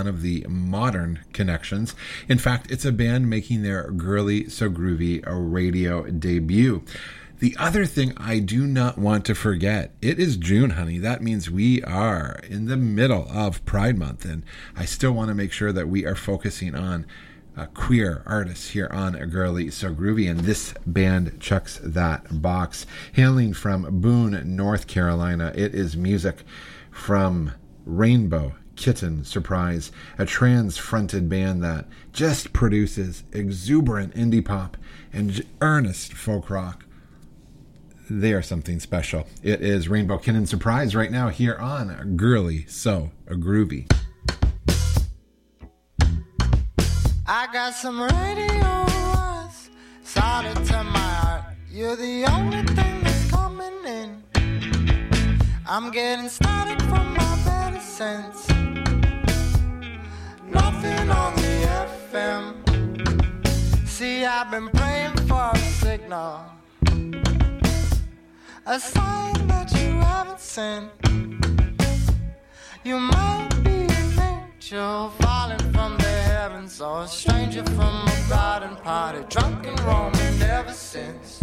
of the modern connections. In fact, it's a band making their Girly So Groovy radio debut. The other thing I do not want to forget, it is June, honey. That means we are in the middle of Pride Month, and I still want to make sure that we are focusing on queer artists here on Girly So Groovy, and this band checks that box. Hailing from Boone, North Carolina, it is music from Rainbow Kitten Surprise, a trans-fronted band that just produces exuberant indie pop and earnest folk rock. They are something special. It is Rainbow Kitten Surprise right now here on Girly So Groovy. I got some radio eyes, solid to my heart. You're the only thing that's coming in. I'm getting started from my better sense. Nothing on the FM. See, I've been praying for a signal, a sign that you haven't sent. You might be an angel falling from the heavens, or a stranger from a garden party, drunk and roaming ever since.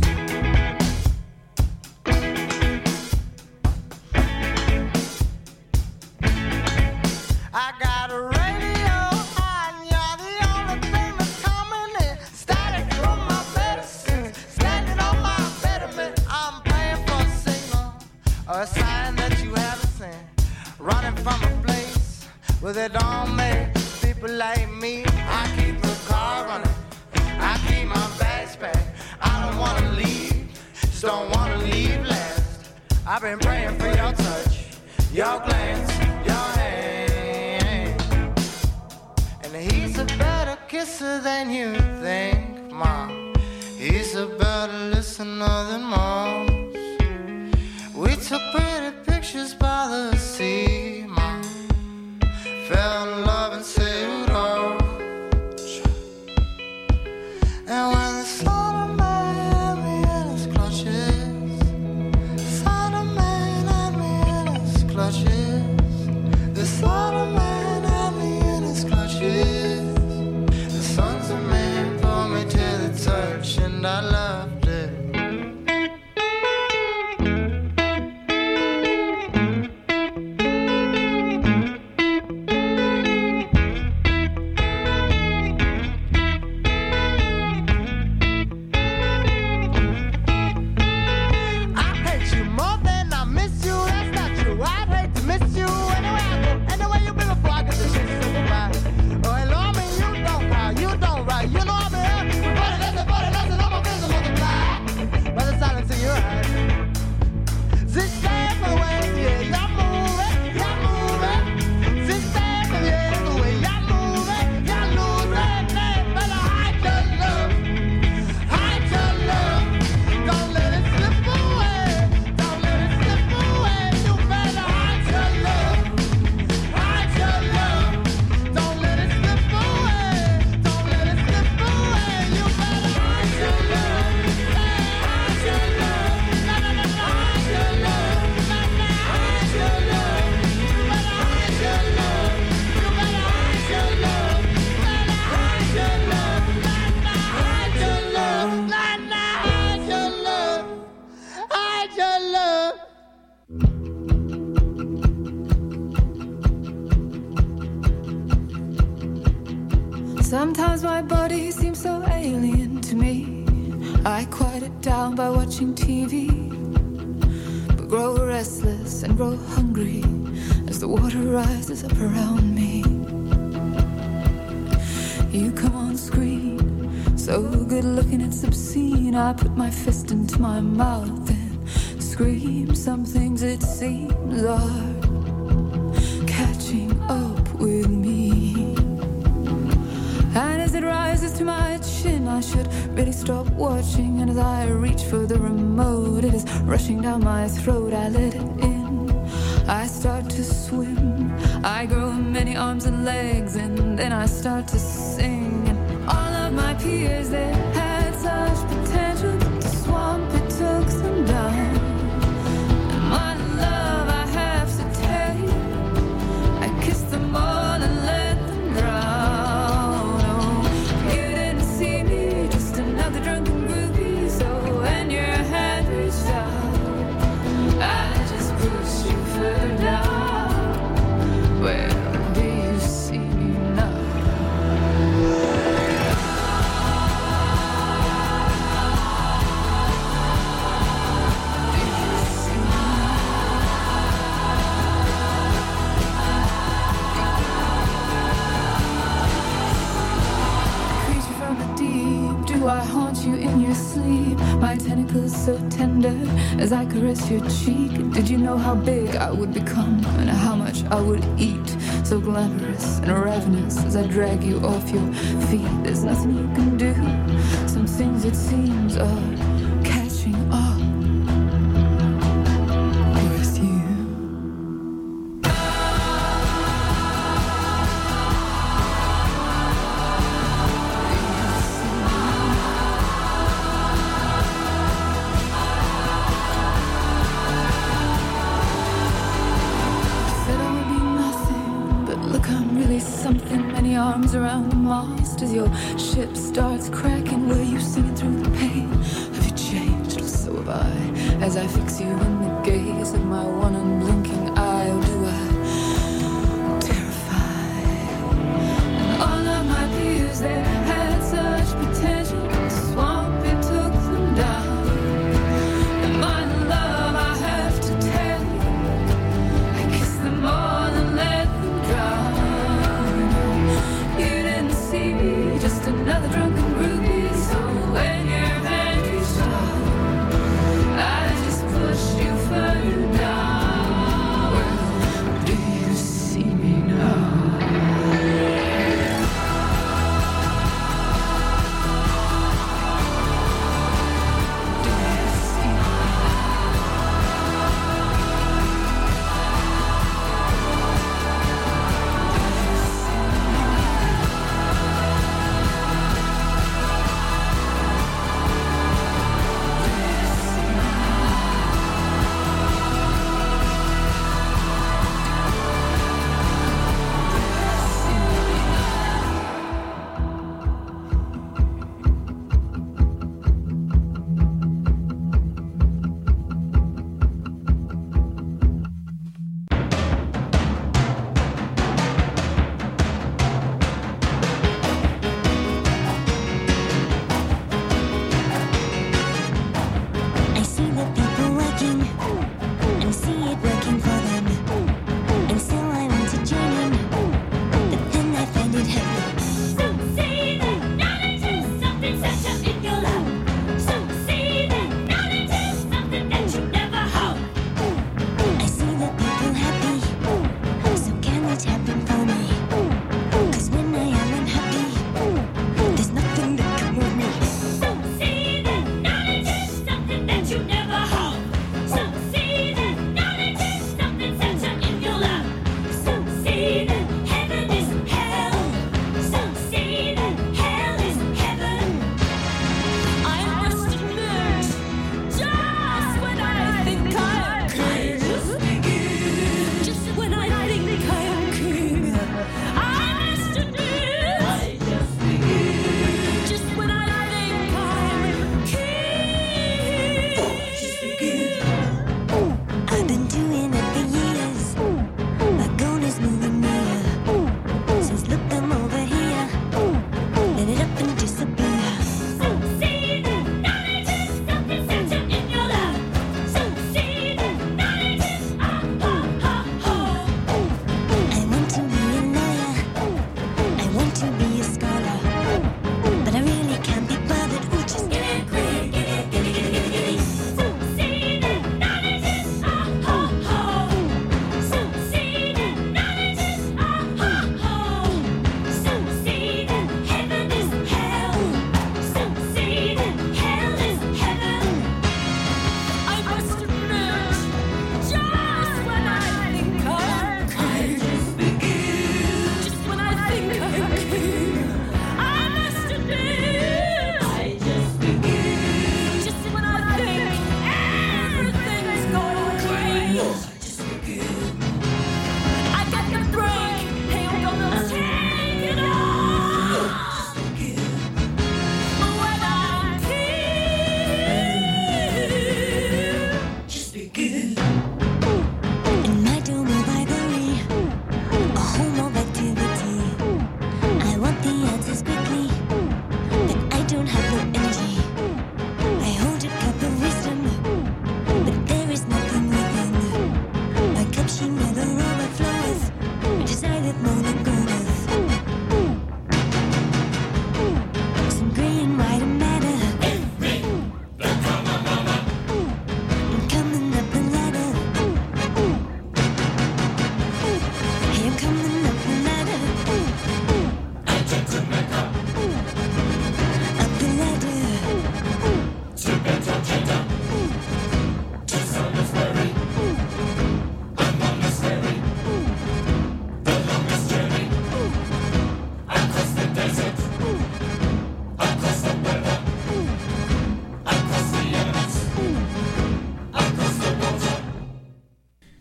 I got a radio high, and you're the only thing that's coming in. Started from my medicine, standing on my betterment. I'm praying for a signal, or a sign that you haven't seen. Running from a place where they don't make people like me. I keep the car running, I keep my bags packed. I don't wanna leave, just don't wanna leave last. I've been praying for your touch, your glance, your hand. And he's a better kisser than you think, Mom. He's a better listener than most. We took pretty pictures by the sea, Mom. Fell in love and sailed off. And when the sun of man had me in his clutches, the sun of man had me in his clutches, the sun of man had me in his clutches, the sons of man pulled me to the touch, and I loved it. Sometimes my body seems so alien to me. I quiet it down by watching TV, but grow restless and grow hungry as the water rises up around me. You come on screen, so good looking it's obscene. I put my fist into my mouth and scream. Some things it seems are catching up with me. And as it rises to my chin, I should really stop watching. And as I reach for the remote, it is rushing down my throat. I let it in, I start to swim. I grow many arms and legs, and then I start to sing. And all of my peers, they had such potential, but the swamp, it took them down. And my love, I have to tell you, I kissed them all and let them sleep, my tentacles so tender as I caress your cheek. Did you know how big I would become and how much I would eat? So glamorous and ravenous as I drag you off your feet. There's nothing you can do. Some things it seems are catching up with you. Something, many arms around the mast as your ship starts cracking. Were you singing through the pain? Have you changed? So have I. As I fix you in the gaze of my one unblinking eye, or do I terrify? And all of my peers, they had such potential. The swamp, it took them down. And my love, I have to tell you, I kiss them all and let them drown. Just another drunken groupie. So when your pantry stop, I just push you further down. Well, do you see me now? Do you see me now?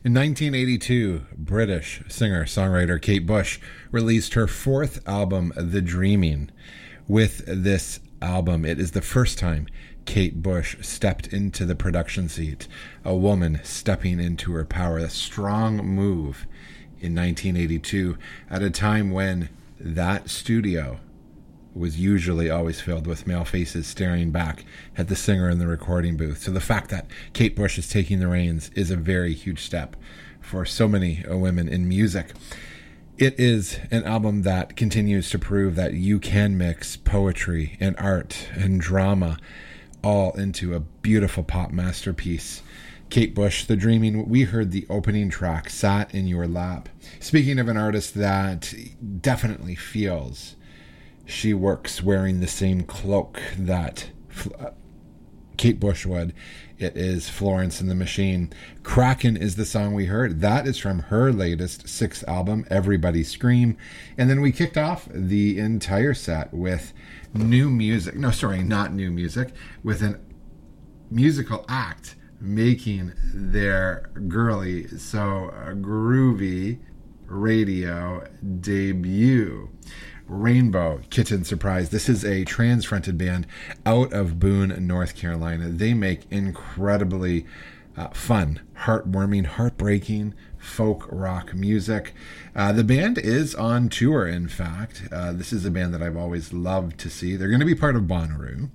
In 1982, British singer-songwriter Kate Bush released her fourth album, The Dreaming. With this album, it is the first time Kate Bush stepped into the production seat, a woman stepping into her power, a strong move in 1982 at a time when that studio was usually always filled with male faces staring back at the singer in the recording booth. So the fact that Kate Bush is taking the reins is a very huge step for so many women in music. It is an album that continues to prove that you can mix poetry and art and drama all into a beautiful pop masterpiece. Kate Bush, The Dreaming, we heard the opening track, Sat in Your Lap. Speaking of an artist that definitely feels she works wearing the same cloak that Kate Bush would, it is Florence and the Machine. Kraken is the song we heard. That is from her latest 6th album, Everybody Scream. And then we kicked off the entire set with new music. No, sorry, not new music. With a musical act making their girly, so groovy radio debut. Rainbow Kitten Surprise. This is a trans-fronted band out of Boone, North Carolina. They make incredibly fun, heartwarming, heartbreaking folk rock music. The band is on tour, in fact. This is a band that I've always loved to see. They're going to be part of Bonnaroo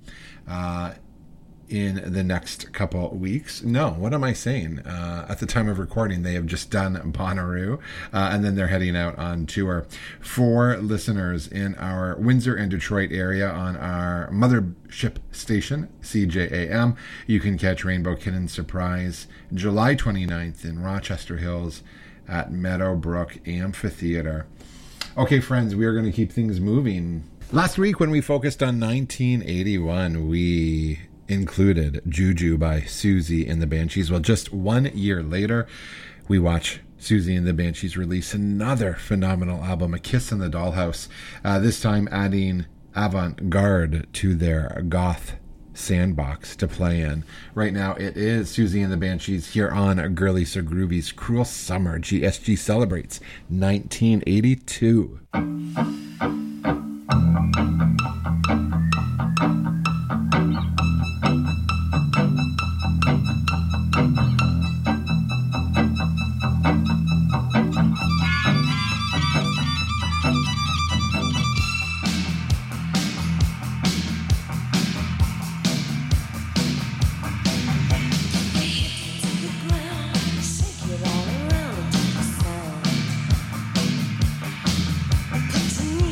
in the next couple weeks. No, what am I saying? At the time of recording, they have just done Bonnaroo, and then they're heading out on tour. For listeners in our Windsor and Detroit area on our mothership station, CJAM, you can catch Rainbow Kitten Surprise July 29th in Rochester Hills at Meadowbrook Amphitheater. Okay, friends, we are going to keep things moving. Last week, when we focused on 1981, we included Juju by Susie and the Banshees. Well, just 1 year later, we watch Susie and the Banshees release another phenomenal album, A Kiss in the Dollhouse, this time adding avant-garde to their goth sandbox to play in. Right now, it is Susie and the Banshees here on Girly So Groovy's Cruel Summer. GSG celebrates 1982. Tonight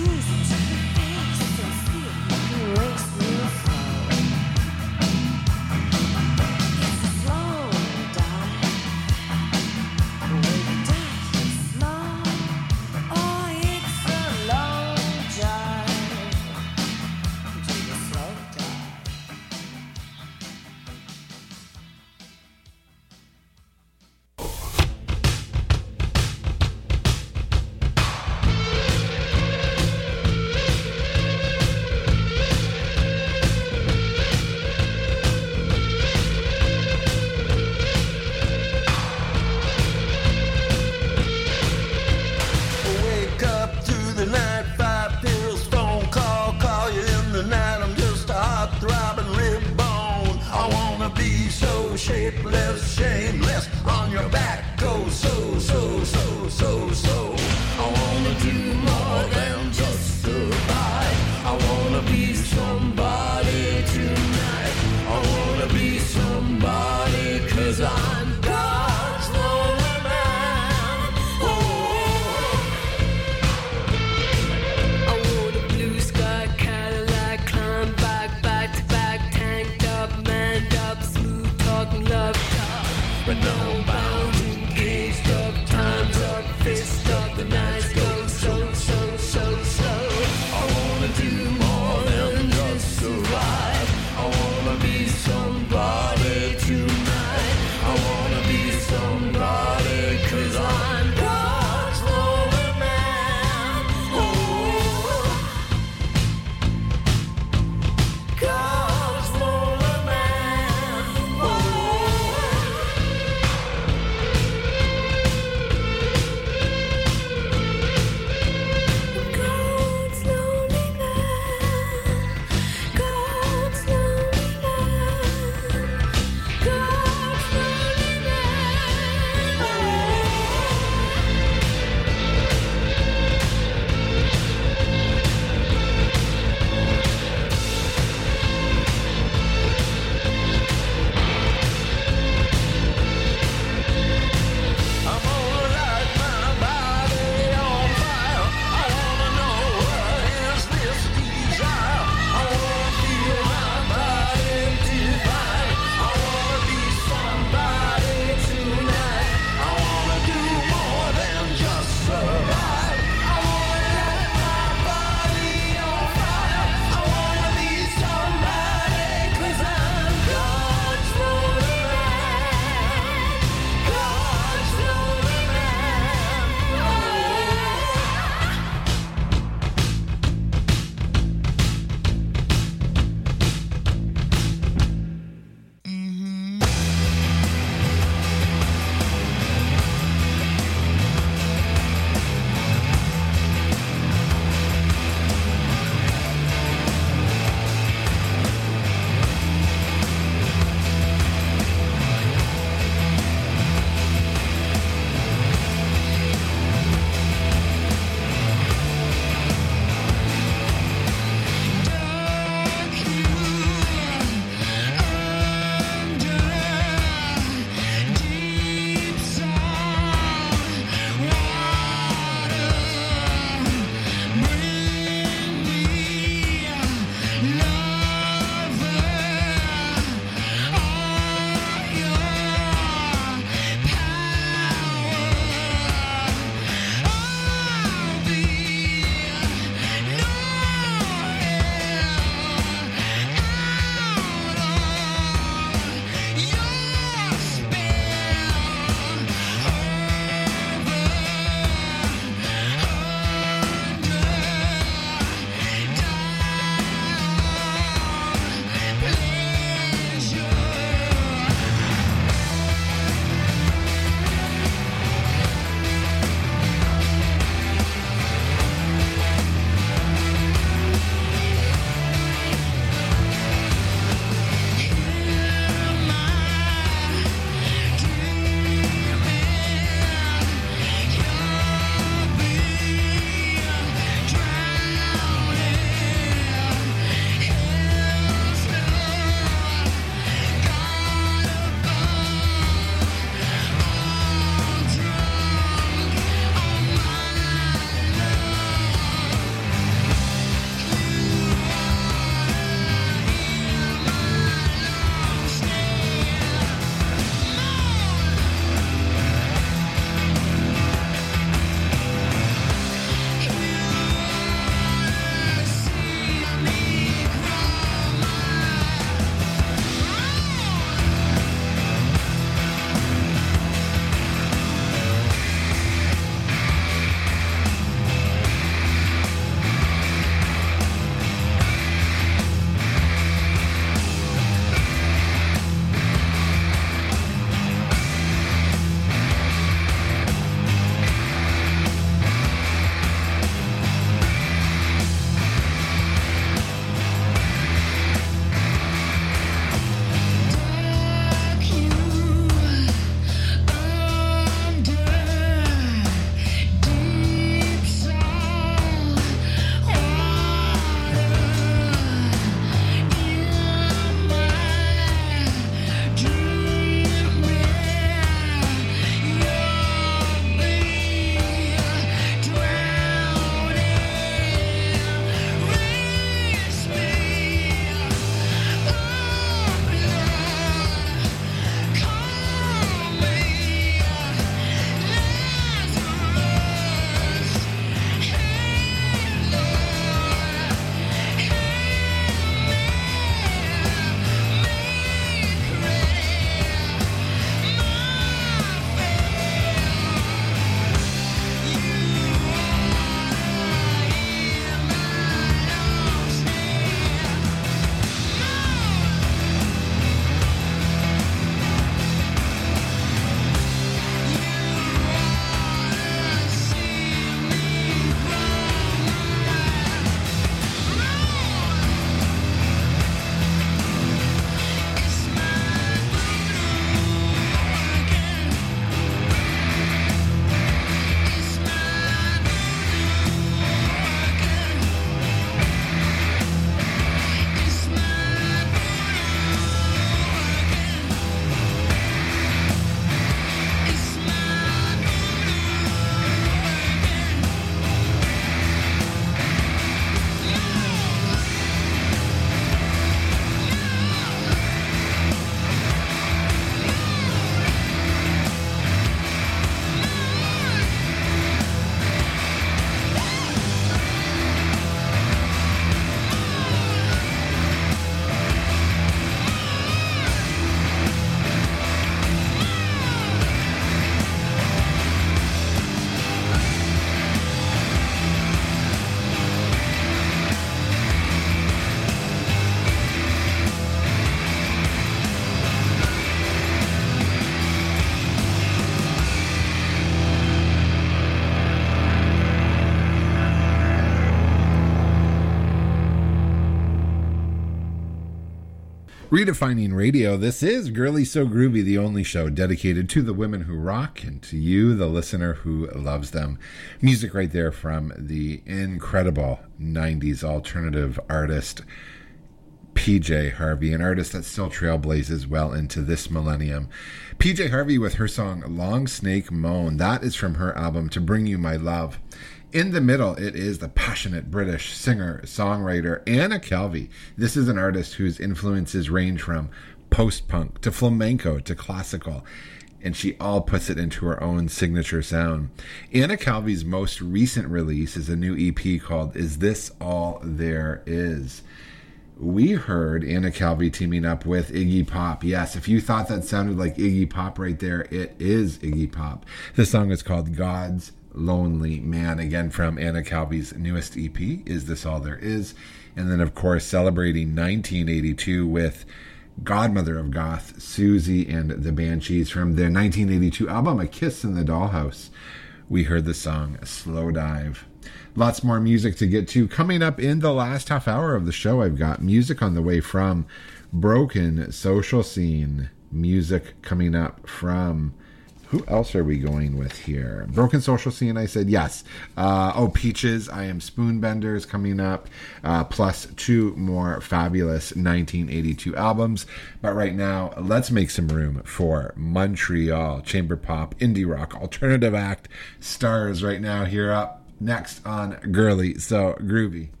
Redefining radio, this is Girly So Groovy, the only show dedicated to the women who rock and to you, the listener who loves them. Music right there from the incredible 90s alternative artist PJ Harvey, an artist that still trailblazes well into this millennium. PJ Harvey with her song Long Snake Moan. That is from her album To Bring You My Love. In the middle, it is the passionate British singer-songwriter Anna Calvi. This is an artist whose influences range from post-punk to flamenco to classical, and she all puts it into her own signature sound. Anna Calvi's most recent release is a new EP called Is This All There Is? We heard Anna Calvi teaming up with Iggy Pop. Yes, if you thought that sounded like Iggy Pop right there, it is Iggy Pop. The song is called God's Lonely Man, again from Anna Calvi's newest EP, Is This All There Is? And then, of course, celebrating 1982 with godmother of goth, Susie and the Banshees from their 1982 album, A Kiss in the Dollhouse. We heard the song Slow Dive. Lots more music to get to. Coming up in the last half hour of the show, I've got music on the way from Broken Social Scene. Music coming up from... Who else are we going with here? Broken Social Scene, I said yes. Peaches, I Am Spoonbenders coming up, plus two more fabulous 1982 albums. But right now, let's make some room for Montreal chamber pop, indie rock, alternative act stars right now here up next on Girly So Groovy.